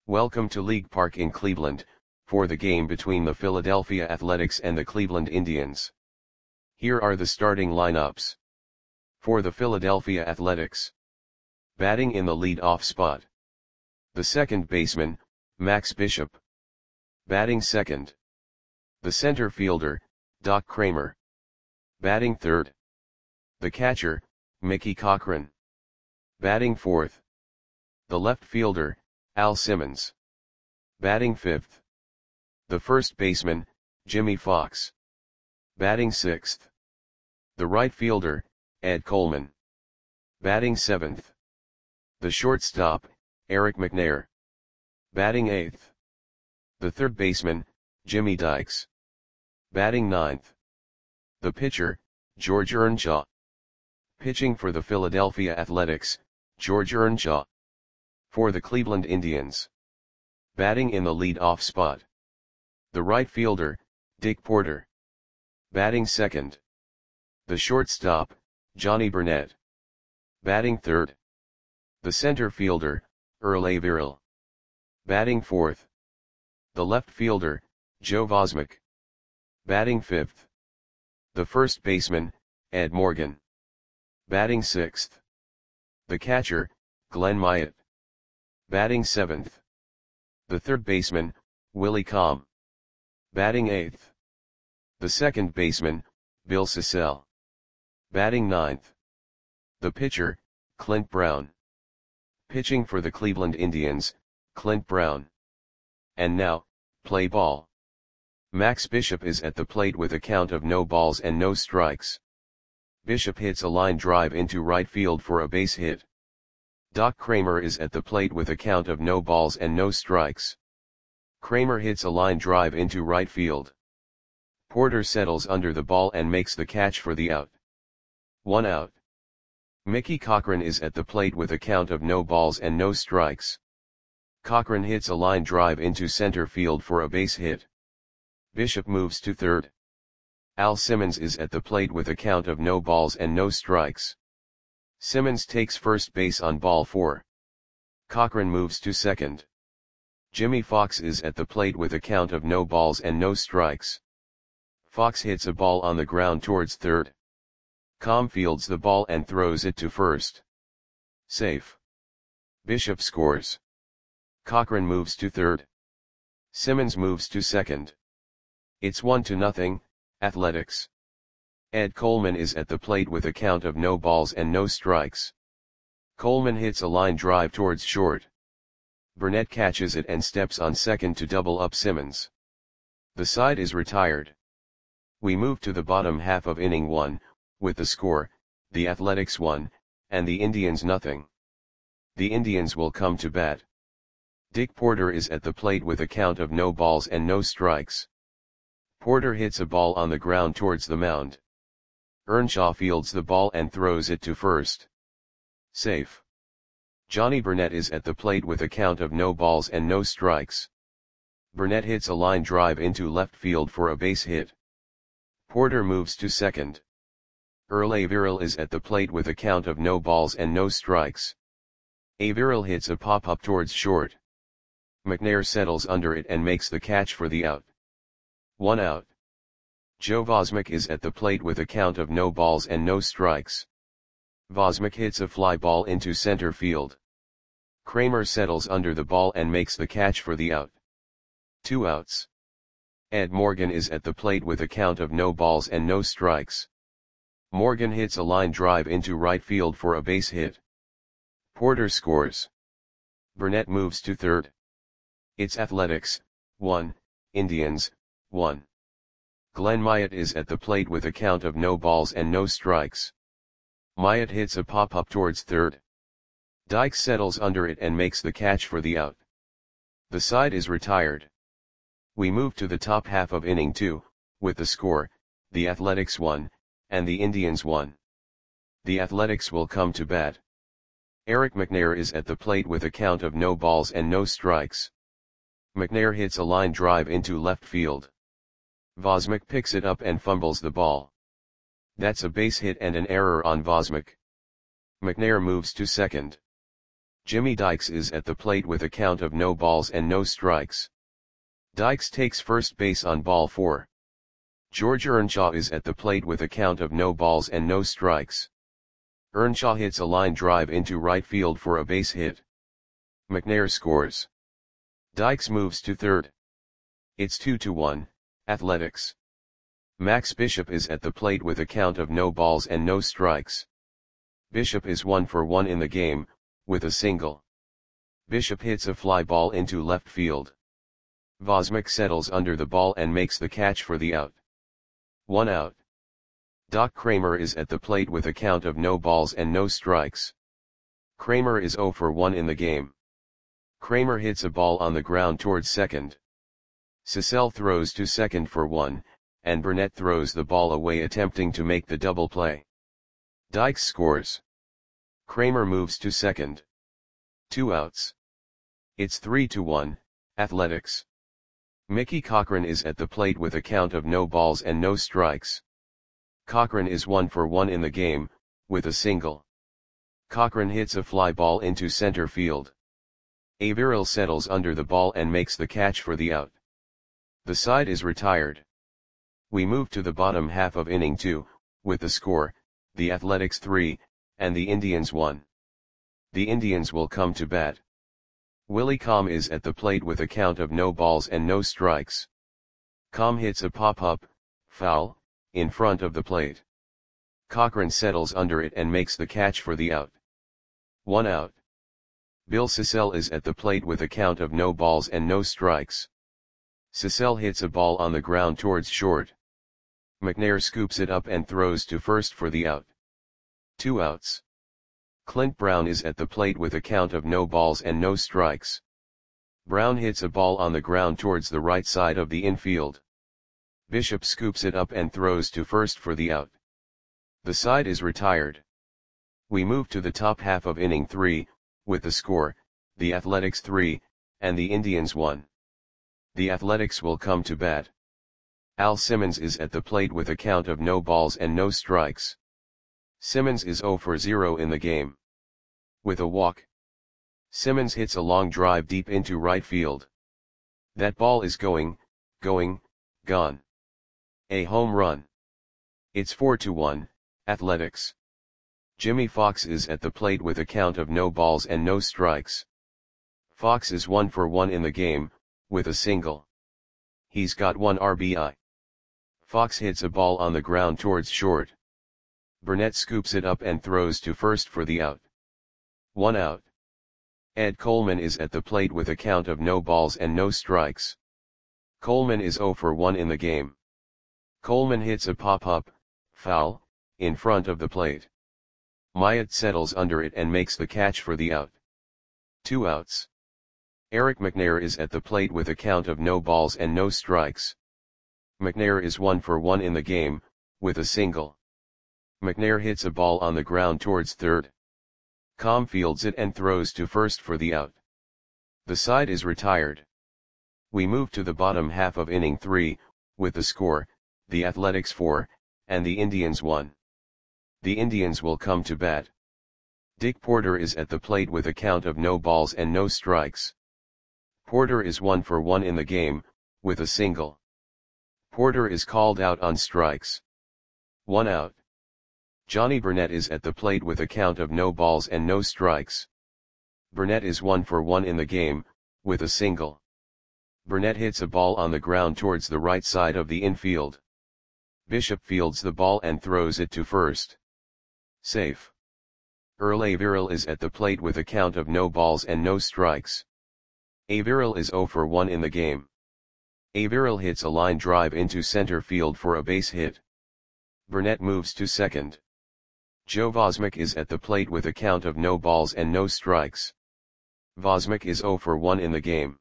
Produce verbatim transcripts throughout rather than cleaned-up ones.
Welcome to League Park in Cleveland, for the game between the Philadelphia Athletics and the Cleveland Indians. Here are the starting lineups. For the Philadelphia Athletics. Batting in the lead-off spot. The second baseman, Max Bishop. Batting second. The center fielder, Doc Cramer. Batting third. The catcher, Mickey Cochrane. Batting fourth. The left fielder, Al Simmons. Batting fifth. The first baseman, Jimmy Fox. Batting sixth. The right fielder, Ed Coleman. Batting seventh. The shortstop, Eric McNair. Batting eighth. The third baseman, Jimmy Dykes. Batting ninth. The pitcher, George Earnshaw. Pitching for the Philadelphia Athletics, George Earnshaw. For the Cleveland Indians. Batting in the lead-off spot. The right fielder, Dick Porter. Batting second. The shortstop, Johnny Burnett. Batting third. The center fielder, Earl Averill. Batting fourth. The left fielder, Joe Vosmick. Batting fifth. The first baseman, Ed Morgan. Batting sixth. The catcher, Glenn Myatt. Batting seventh. The third baseman, Willie Comm. Batting eighth. The second baseman, Bill Sissell. Batting ninth. The pitcher, Clint Brown. Pitching for the Cleveland Indians, Clint Brown. And now, play ball. Max Bishop is at the plate with a count of no balls and no strikes. Bishop hits a line drive into right field for a base hit. Doc Cramer is at the plate with a count of no balls and no strikes. Cramer hits a line drive into right field. Porter settles under the ball and makes the catch for the out. One out. Mickey Cochrane is at the plate with a count of no balls and no strikes. Cochrane hits a line drive into center field for a base hit. Bishop moves to third. Al Simmons is at the plate with a count of no balls and no strikes. Simmons takes first base on ball four. Cochrane moves to second. Jimmy Fox is at the plate with a count of no balls and no strikes. Fox hits a ball on the ground towards third. Comm fields the ball and throws it to first. Safe. Bishop scores. Cochrane moves to third. Simmons moves to second. It's one to nothing, Athletics. Ed Coleman is at the plate with a count of no balls and no strikes. Coleman hits a line drive towards short. Burnett catches it and steps on second to double up Simmons. The side is retired. We move to the bottom half of inning one, with the score, the Athletics one, and the Indians nothing. The Indians will come to bat. Dick Porter is at the plate with a count of no balls and no strikes. Porter hits a ball on the ground towards the mound. Earnshaw fields the ball and throws it to first. Safe. Johnny Burnett is at the plate with a count of no balls and no strikes. Burnett hits a line drive into left field for a base hit. Porter moves to second. Earl Averill is at the plate with a count of no balls and no strikes. Averill hits a pop-up towards short. McNair settles under it and makes the catch for the out. One out. Joe Vosmick is at the plate with a count of no balls and no strikes. Vosmick hits a fly ball into center field. Cramer settles under the ball and makes the catch for the out. Two outs. Ed Morgan is at the plate with a count of no balls and no strikes. Morgan hits a line drive into right field for a base hit. Porter scores. Burnett moves to third. It's Athletics, one, Indians, one. Glenn Myatt is at the plate with a count of no balls and no strikes. Myatt hits a pop-up towards third. Dykes settles under it and makes the catch for the out. The side is retired. We move to the top half of inning two, with the score, the Athletics one, and the Indians one. The Athletics will come to bat. Eric McNair is at the plate with a count of no balls and no strikes. McNair hits a line drive into left field. Vosmick picks it up and fumbles the ball. That's a base hit and an error on Vosmick. McNair moves to second. Jimmy Dykes is at the plate with a count of no balls and no strikes. Dykes takes first base on ball four. George Earnshaw is at the plate with a count of no balls and no strikes. Earnshaw hits a line drive into right field for a base hit. McNair scores. Dykes moves to third. It's two to one, Athletics. Max Bishop is at the plate with a count of no balls and no strikes. Bishop is one for one in the game, with a single. Bishop hits a fly ball into left field. Vosmic settles under the ball and makes the catch for the out. One out. Doc Kramer is at the plate with a count of no balls and no strikes. Kramer is zero for one in the game. Kramer hits a ball on the ground towards second. Cecil throws to second for one, and Burnett throws the ball away attempting to make the double play. Dykes scores. Kramer moves to second. Two outs. It's three to one, Athletics. Mickey Cochran is at the plate with a count of no balls and no strikes. Cochran is one for one in the game, with a single. Cochran hits a fly ball into center field. Averill settles under the ball and makes the catch for the out. The side is retired. We move to the bottom half of inning two, with the score, the Athletics three, and the Indians one. The Indians will come to bat. Willie Comm is at the plate with a count of no balls and no strikes. Comm hits a pop-up, foul, in front of the plate. Cochran settles under it and makes the catch for the out. One out. Bill Cecil is at the plate with a count of no balls and no strikes. Cecil hits a ball on the ground towards short. McNair scoops it up and throws to first for the out. Two outs. Clint Brown is at the plate with a count of no balls and no strikes. Brown hits a ball on the ground towards the right side of the infield. Bishop scoops it up and throws to first for the out. The side is retired. We move to the top half of inning three, with the score, the Athletics three, and the Indians one. The Athletics will come to bat. Al Simmons is at the plate with a count of no balls and no strikes. Simmons is zero for zero in the game. With a walk. Simmons hits a long drive deep into right field. That ball is going, going, gone. A home run. It's four to one, Athletics. Jimmy Fox is at the plate with a count of no balls and no strikes. Fox is one for one in the game, with a single. He's got one R B I. Fox hits a ball on the ground towards short. Burnett scoops it up and throws to first for the out. One out. Ed Coleman is at the plate with a count of no balls and no strikes. Coleman is zero for one in the game. Coleman hits a pop-up, foul, in front of the plate. Myatt settles under it and makes the catch for the out. Two outs. Eric McNair is at the plate with a count of no balls and no strikes. McNair is one for one in the game, with a single. McNair hits a ball on the ground towards third. Comm fields it and throws to first for the out. The side is retired. We move to the bottom half of inning three, with the score, the Athletics four, and the Indians one. The Indians will come to bat. Dick Porter is at the plate with a count of no balls and no strikes. Porter is one for one in the game, with a single. Porter is called out on strikes. One out. Johnny Burnett is at the plate with a count of no balls and no strikes. Burnett is one for one in the game, with a single. Burnett hits a ball on the ground towards the right side of the infield. Bishop fields the ball and throws it to first. Safe. Earl Averill is at the plate with a count of no balls and no strikes. Averill is zero for one in the game. Averill hits a line drive into center field for a base hit. Burnett moves to second. Joe Vosmic is at the plate with a count of no balls and no strikes. Vosmic is zero for one in the game.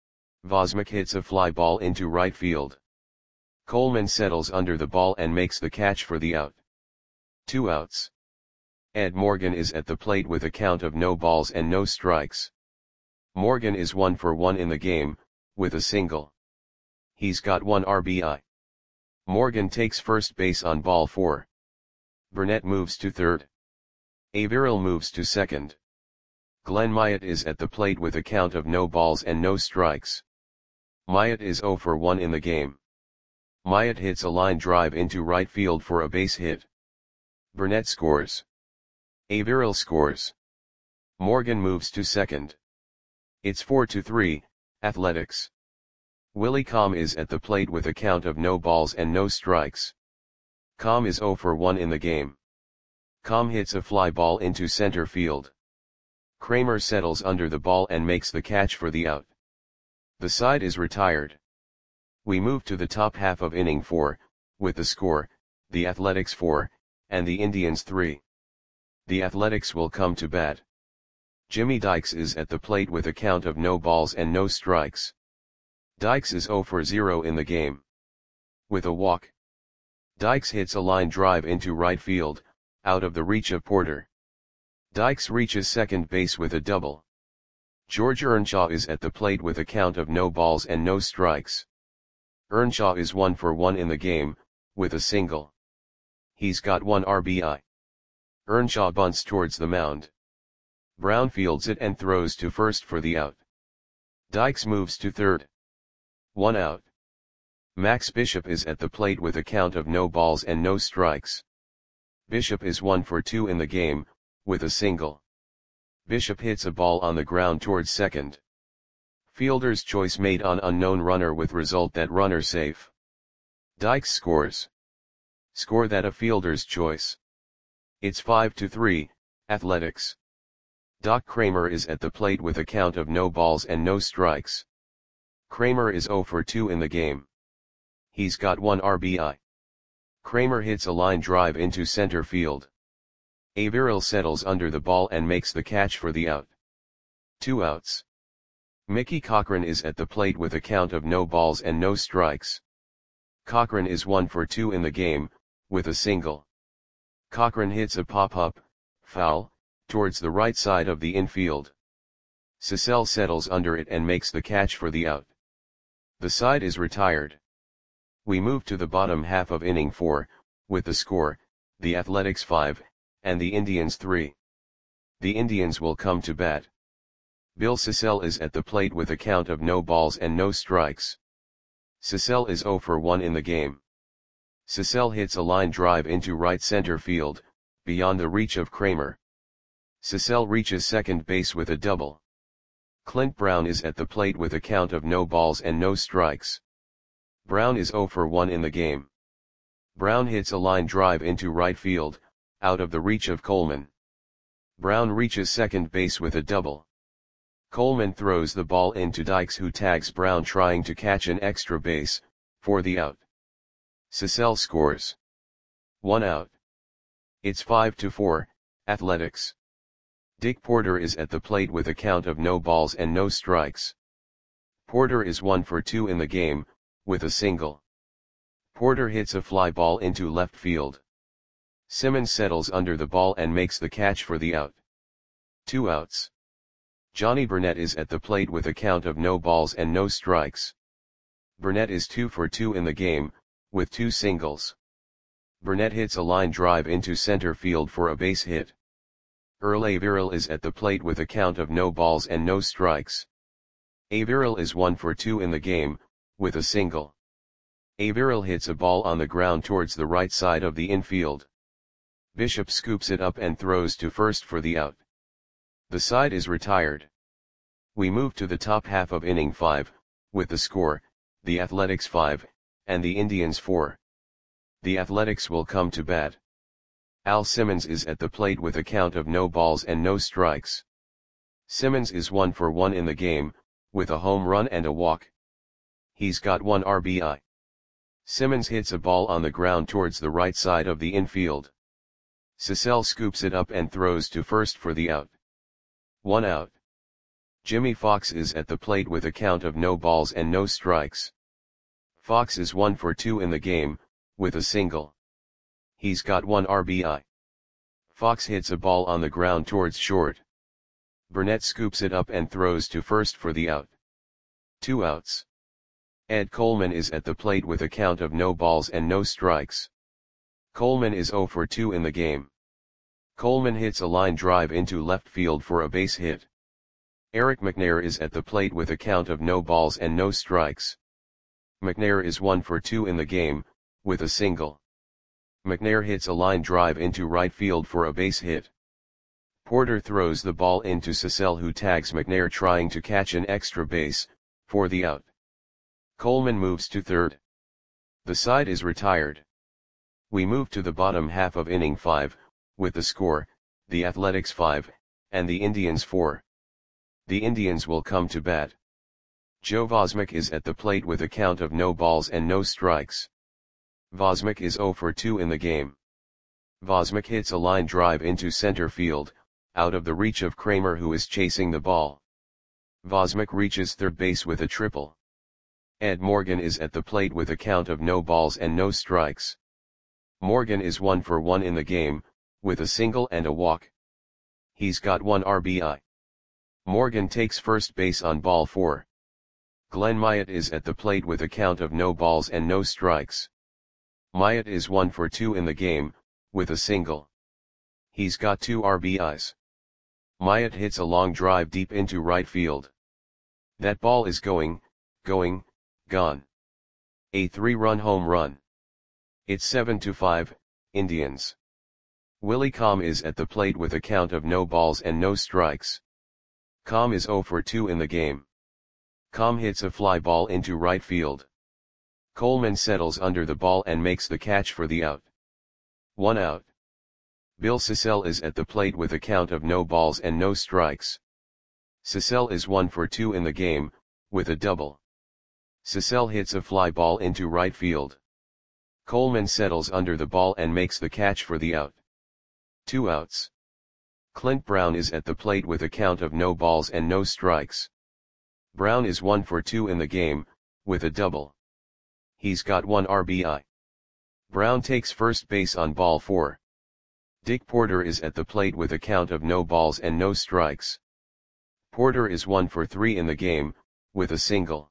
Vosmic hits a fly ball into right field. Coleman settles under the ball and makes the catch for the out. Two outs. Ed Morgan is at the plate with a count of no balls and no strikes. Morgan is one for one in the game, with a single. He's got one R B I. Morgan takes first base on ball four. Burnett moves to third. Averill moves to second. Glenn Myatt is at the plate with a count of no balls and no strikes. Myatt is zero for one in the game. Myatt hits a line drive into right field for a base hit. Burnett scores. Averill scores. Morgan moves to second. It's four to three, Athletics. Willie Comm is at the plate with a count of no balls and no strikes. Comm is zero for one in the game. Comm hits a fly ball into center field. Kramer settles under the ball and makes the catch for the out. The side is retired. We move to the top half of inning four, with the score, the Athletics four, and the Indians three. The Athletics will come to bat. Jimmy Dykes is at the plate with a count of no balls and no strikes. Dykes is zero for zero in the game. With a walk. Dykes hits a line drive into right field, out of the reach of Porter. Dykes reaches second base with a double. George Earnshaw is at the plate with a count of no balls and no strikes. Earnshaw is one for one in the game, with a single. He's got one R B I. Earnshaw bunts towards the mound. Brown fields it and throws to first for the out. Dykes moves to third. One out. Max Bishop is at the plate with a count of no balls and no strikes. Bishop is one for two in the game, with a single. Bishop hits a ball on the ground towards second. Fielder's choice made on unknown runner with result that runner safe. Dykes scores. Score that a fielder's choice. It's five to three, Athletics. Doc Kramer is at the plate with a count of no balls and no strikes. Kramer is zero for two in the game. He's got one R B I. Kramer hits a line drive into center field. Averill settles under the ball and makes the catch for the out. Two outs. Mickey Cochran is at the plate with a count of no balls and no strikes. Cochran is one for two in the game, with a single. Cochran hits a pop-up, foul, towards the right side of the infield. Cecil settles under it and makes the catch for the out. The side is retired. We move to the bottom half of inning four, with the score, the Athletics five, and the Indians three. The Indians will come to bat. Bill Cecil is at the plate with a count of no balls and no strikes. Cecil is zero for one in the game. Cecil hits a line drive into right center field, beyond the reach of Kramer. Cecil reaches second base with a double. Clint Brown is at the plate with a count of no balls and no strikes. Brown is zero for one in the game. Brown hits a line drive into right field, out of the reach of Coleman. Brown reaches second base with a double. Coleman throws the ball into Dykes, who tags Brown trying to catch an extra base, for the out. Cecil scores. One out. It's five to four, Athletics. Dick Porter is at the plate with a count of no balls and no strikes. Porter is one for two in the game, with a single. Porter hits a fly ball into left field. Simmons settles under the ball and makes the catch for the out. Two outs. Johnny Burnett is at the plate with a count of no balls and no strikes. Burnett is two for two in the game, with two singles. Burnett hits a line drive into center field for a base hit. Earl Averill is at the plate with a count of no balls and no strikes. Averill is one for two in the game, with a single. Averill hits a ball on the ground towards the right side of the infield. Bishop scoops it up and throws to first for the out. The side is retired. We move to the top half of inning five, with the score, the Athletics five, and the Indians four. The Athletics will come to bat. Al Simmons is at the plate with a count of no balls and no strikes. Simmons is one for one in the game, with a home run and a walk. He's got one R B I. Simmons hits a ball on the ground towards the right side of the infield. Cecil scoops it up and throws to first for the out. One out. Jimmy Fox is at the plate with a count of no balls and no strikes. Fox is one for two in the game, with a single. He's got one R B I. Fox hits a ball on the ground towards short. Burnett scoops it up and throws to first for the out. Two outs. Ed Coleman is at the plate with a count of no balls and no strikes. Coleman is zero for two in the game. Coleman hits a line drive into left field for a base hit. Eric McNair is at the plate with a count of no balls and no strikes. McNair is one for two in the game, with a single. McNair hits a line drive into right field for a base hit. Porter throws the ball into Cecil, who tags McNair trying to catch an extra base, for the out. Coleman moves to third. The side is retired. We move to the bottom half of inning five, with the score, the Athletics five, and the Indians four. The Indians will come to bat. Joe Vosmick is at the plate with a count of no balls and no strikes. Vosmick is zero for two in the game. Vosmick hits a line drive into center field, out of the reach of Kramer, who is chasing the ball. Vosmick reaches third base with a triple. Ed Morgan is at the plate with a count of no balls and no strikes. Morgan is one for one in the game, with a single and a walk. He's got one R B I. Morgan takes first base on ball four. Glenn Myatt is at the plate with a count of no balls and no strikes. Myatt is one for two in the game, with a single. He's got two R B Is. Myatt hits a long drive deep into right field. That ball is going, going, gone. A three-run home run. It's seven to five, Indians. Willie Comm is at the plate with a count of no balls and no strikes. Comm is zero for two in the game. Comm hits a fly ball into right field. Coleman settles under the ball and makes the catch for the out. One out. Bill Cecil is at the plate with a count of no balls and no strikes. Cecil is one for two in the game, with a double. Cecil hits a fly ball into right field. Coleman settles under the ball and makes the catch for the out. Two outs. Clint Brown is at the plate with a count of no balls and no strikes. Brown is one for two in the game, with a double. He's got one R B I. Brown takes first base on ball four. Dick Porter is at the plate with a count of no balls and no strikes. Porter is one for three in the game, with a single.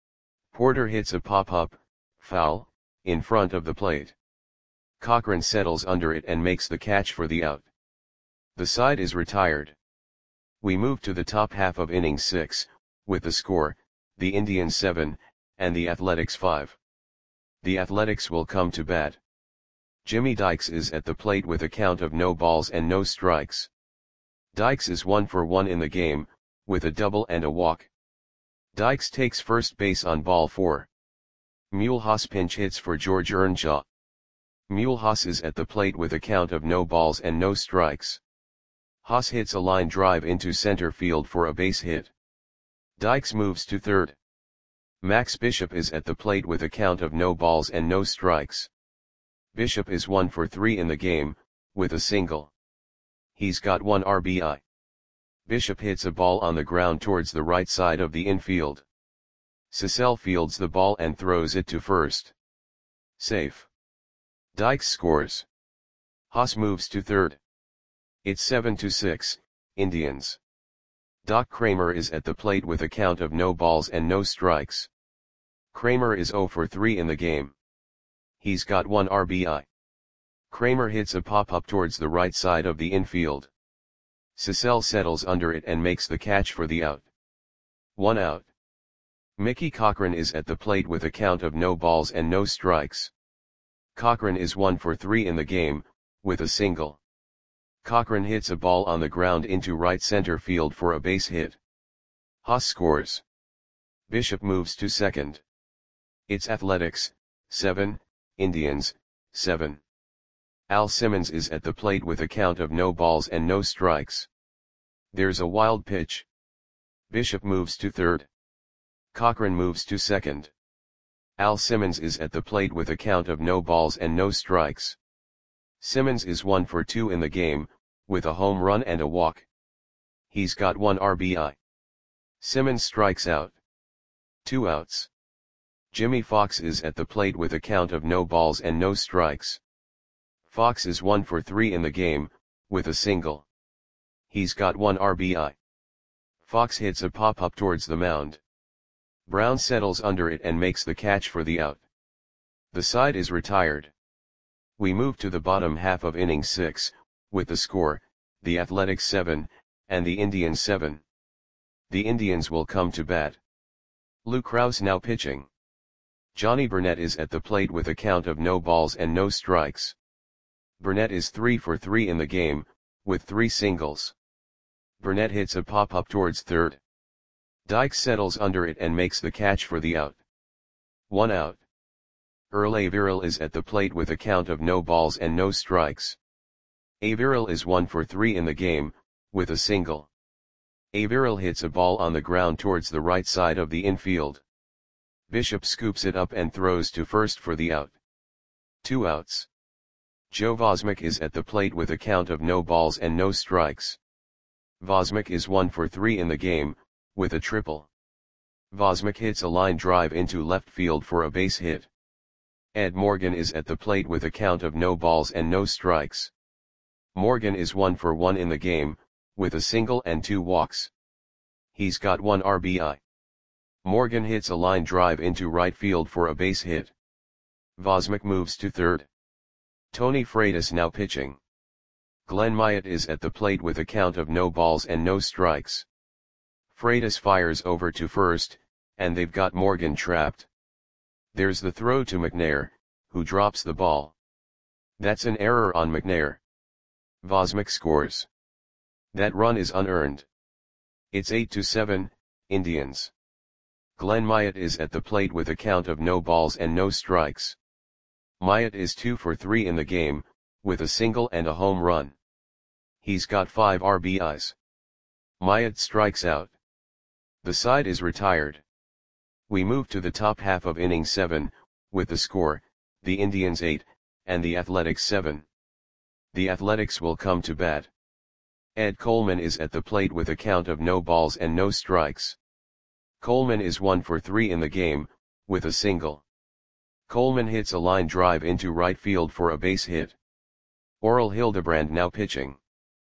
Porter hits a pop-up, foul, in front of the plate. Cochran settles under it and makes the catch for the out. The side is retired. We move to the top half of inning six, with the score, the Indians seven, and the Athletics five. The Athletics will come to bat. Jimmy Dykes is at the plate with a count of no balls and no strikes. Dykes is one for one in the game, with a double and a walk. Dykes takes first base on ball four. Mulhouse pinch hits for George Earnshaw. Mulhouse is at the plate with a count of no balls and no strikes. Haas hits a line drive into center field for a base hit. Dykes moves to third. Max Bishop is at the plate with a count of no balls and no strikes. Bishop is one for three in the game, with a single. He's got one R B I. Bishop hits a ball on the ground towards the right side of the infield. Cecil fields the ball and throws it to first. Safe. Dykes scores. Haas moves to third. It's seven to six, Indians. Doc Kramer is at the plate with a count of no balls and no strikes. Kramer is zero for three in the game. He's got one R B I. Kramer hits a pop-up towards the right side of the infield. Cecil settles under it and makes the catch for the out. One out. Mickey Cochran is at the plate with a count of no balls and no strikes. Cochran is one for three in the game, with a single. Cochran hits a ball on the ground into right center field for a base hit. Haas scores. Bishop moves to second. It's Athletics, seven, Indians, seven. Al Simmons is at the plate with a count of no balls and no strikes. There's a wild pitch. Bishop moves to third. Cochran moves to second. Al Simmons is at the plate with a count of no balls and no strikes. Simmons is one for two in the game, with a home run and a walk. He's got one R B I. Simmons strikes out. Two outs. Jimmy Fox is at the plate with a count of no balls and no strikes. Fox is one for three in the game, with a single. He's got one R B I. Fox hits a pop-up towards the mound. Brown settles under it and makes the catch for the out. The side is retired. We move to the bottom half of inning six, with the score, the Athletics seven, and the Indians seven. The Indians will come to bat. Lou Krause now pitching. Johnny Burnett is at the plate with a count of no balls and no strikes. Burnett is three for three in the game, with three singles. Burnett hits a pop-up towards third. Dykes settles under it and makes the catch for the out. One out. Earl Averill is at the plate with a count of no balls and no strikes. Averill is one for three in the game, with a single. Averill hits a ball on the ground towards the right side of the infield. Bishop scoops it up and throws to first for the out. Two outs. Joe Vosmick is at the plate with a count of no balls and no strikes. Vosmick is one for three in the game, with a triple. Vosmick hits a line drive into left field for a base hit. Ed Morgan is at the plate with a count of no balls and no strikes. Morgan is one for one in the game, with a single and two walks. He's got one R B I. Morgan hits a line drive into right field for a base hit. Vosmick moves to third. Tony Freitas now pitching. Glenn Myatt is at the plate with a count of no balls and no strikes. Freitas fires over to first, and they've got Morgan trapped. There's the throw to McNair, who drops the ball. That's an error on McNair. Vosmick scores. That run is unearned. It's eight to seven, Indians. Glenn Myatt is at the plate with a count of no balls and no strikes. Myatt is two for three in the game, with a single and a home run. He's got five R B Is. Myatt strikes out. The side is retired. We move to the top half of inning seven, with the score, the Indians eight, and the Athletics seven. The Athletics will come to bat. Ed Coleman is at the plate with a count of no balls and no strikes. Coleman is one for three in the game, with a single. Coleman hits a line drive into right field for a base hit. Oral Hildebrand now pitching.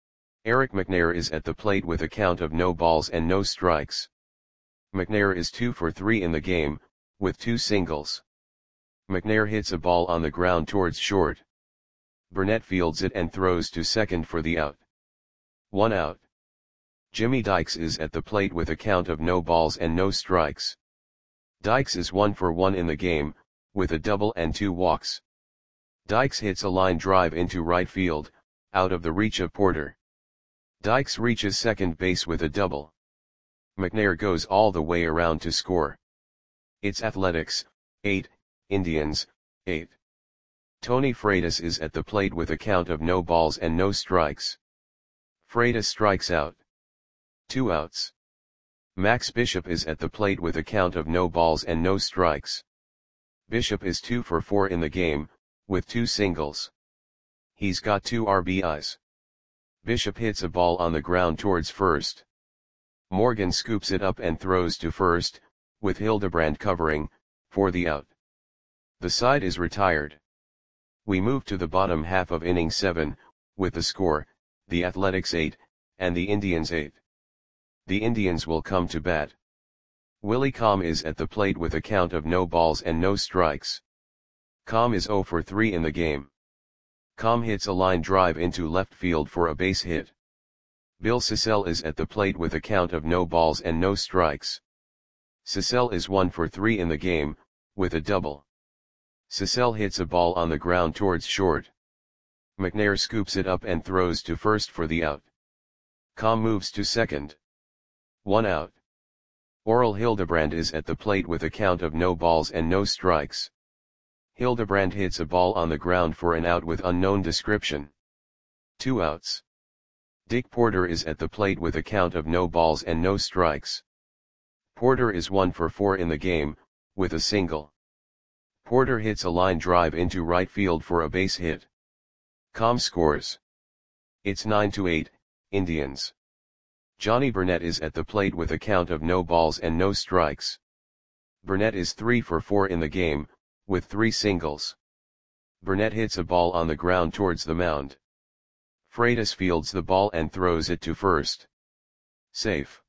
Eric McNair is at the plate with a count of no balls and no strikes. McNair is two for three in the game, with two singles. McNair hits a ball on the ground towards short. Burnett fields it and throws to second for the out. One out. Jimmy Dykes is at the plate with a count of no balls and no strikes. Dykes is one for one in the game, with a double and two walks. Dykes hits a line drive into right field, out of the reach of Porter. Dykes reaches second base with a double. McNair goes all the way around to score. It's Athletics, eight, Indians, eight. Tony Freitas is at the plate with a count of no balls and no strikes. Freitas strikes out. Two outs. Max Bishop is at the plate with a count of no balls and no strikes. Bishop is two for four in the game, with two singles. He's got two R B Is. Bishop hits a ball on the ground towards first. Morgan scoops it up and throws to first, with Hildebrand covering, for the out. The side is retired. We move to the bottom half of inning seven, with the score, the Athletics eight, and the Indians eight. The Indians will come to bat. Willie Comm is at the plate with a count of no balls and no strikes. Comm is zero for three in the game. Comm hits a line drive into left field for a base hit. Bill Sissell is at the plate with a count of no balls and no strikes. Sissell is one for three in the game, with a double. Sissell hits a ball on the ground towards short. McNair scoops it up and throws to first for the out. Comm moves to second. One out. Oral Hildebrand is at the plate with a count of no balls and no strikes. Hildebrand hits a ball on the ground for an out with unknown description. Two outs. Dick Porter is at the plate with a count of no balls and no strikes. Porter is one for four in the game, with a single. Porter hits a line drive into right field for a base hit. Comm scores. It's nine to eight, Indians. Johnny Burnett is at the plate with a count of no balls and no strikes. Burnett is three for four in the game, with three singles. Burnett hits a ball on the ground towards the mound. Freitas fields the ball and throws it to first. Safe.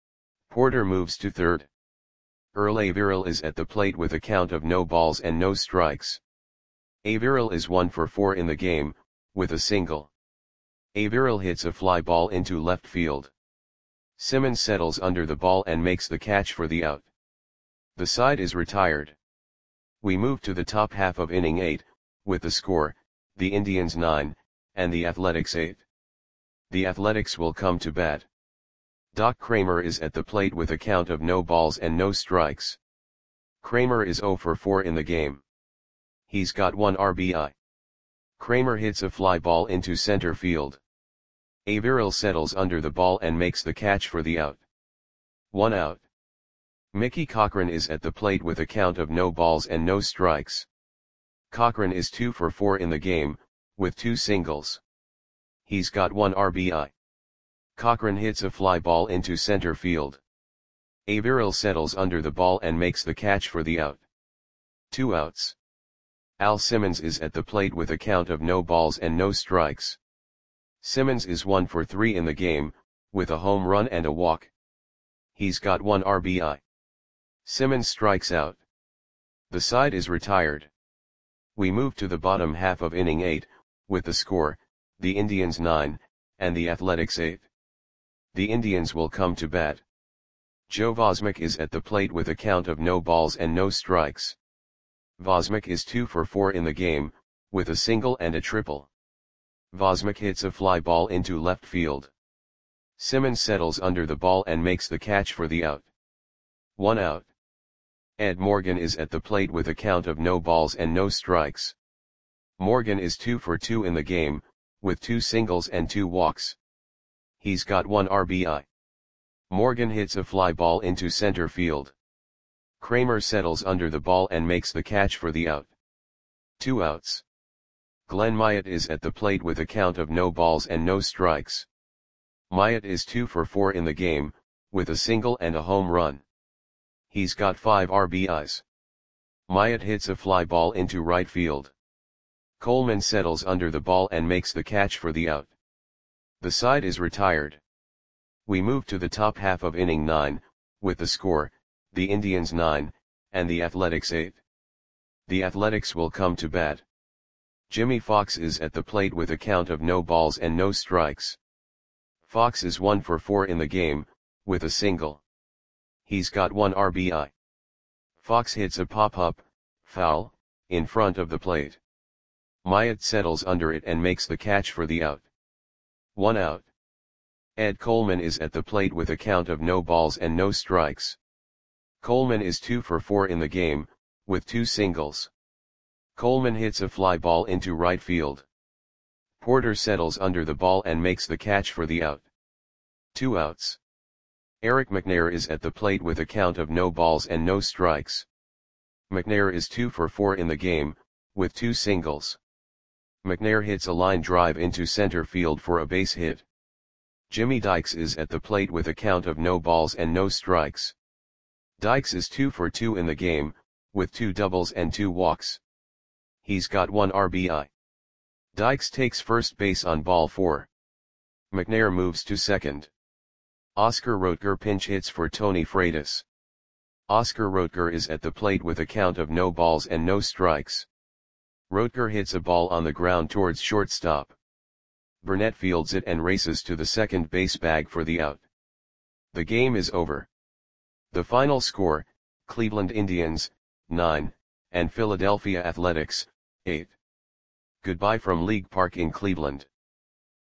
Porter moves to third. Earl Averill is at the plate with a count of no balls and no strikes. Averill is one for four in the game, with a single. Averill hits a fly ball into left field. Simmons settles under the ball and makes the catch for the out. The side is retired. We move to the top half of inning eight, with the score, the Indians nine, and the Athletics eight. The Athletics will come to bat. Doc Kramer is at the plate with a count of no balls and no strikes. Kramer is zero for four in the game. He's got one R B I. Kramer hits a fly ball into center field. Averill settles under the ball and makes the catch for the out. One out. Mickey Cochrane is at the plate with a count of no balls and no strikes. Cochrane is two for four in the game, with two singles. He's got one R B I. Cochrane hits a fly ball into center field. Averill settles under the ball and makes the catch for the out. Two outs. Al Simmons is at the plate with a count of no balls and no strikes. Simmons is one for three in the game, with a home run and a walk. He's got one R B I. Simmons strikes out. The side is retired. We move to the bottom half of inning eight, with the score, the Indians nine, and the Athletics eight. The Indians will come to bat. Joe Vosmek is at the plate with a count of no balls and no strikes. Vosmek is two for four in the game, with a single and a triple. Vosmek hits a fly ball into left field. Simmons settles under the ball and makes the catch for the out. One out. Ed Morgan is at the plate with a count of no balls and no strikes. Morgan is two for two in the game, with two singles and two walks. He's got one R B I. Morgan hits a fly ball into center field. Kramer settles under the ball and makes the catch for the out. Two outs. Glenn Myatt is at the plate with a count of no balls and no strikes. Myatt is two for four in the game, with a single and a home run. He's got five R B Is. Myatt hits a fly ball into right field. Coleman settles under the ball and makes the catch for the out. The side is retired. We move to the top half of inning nine, with the score, the Indians nine, and the Athletics eight. The Athletics will come to bat. Jimmy Fox is at the plate with a count of no balls and no strikes. Fox is one for four in the game, with a single. He's got one R B I. Fox hits a pop-up, foul, in front of the plate. Myatt settles under it and makes the catch for the out. One out. Ed Coleman is at the plate with a count of no balls and no strikes. Coleman is two for four in the game, with two singles. Coleman hits a fly ball into right field. Porter settles under the ball and makes the catch for the out. Two outs. Eric McNair is at the plate with a count of no balls and no strikes. McNair is two for four in the game, with two singles. McNair hits a line drive into center field for a base hit. Jimmy Dykes is at the plate with a count of no balls and no strikes. Dykes is two for two in the game, with two doubles and two walks. He's got one R B I. Dykes takes first base on ball four. McNair moves to second. Oscar Rotger pinch hits for Tony Freitas. Oscar Rotger is at the plate with a count of no balls and no strikes. Rotger hits a ball on the ground towards shortstop. Burnett fields it and races to the second base bag for the out. The game is over. The final score, Cleveland Indians, nine, and Philadelphia Athletics, eight. Goodbye from League Park in Cleveland.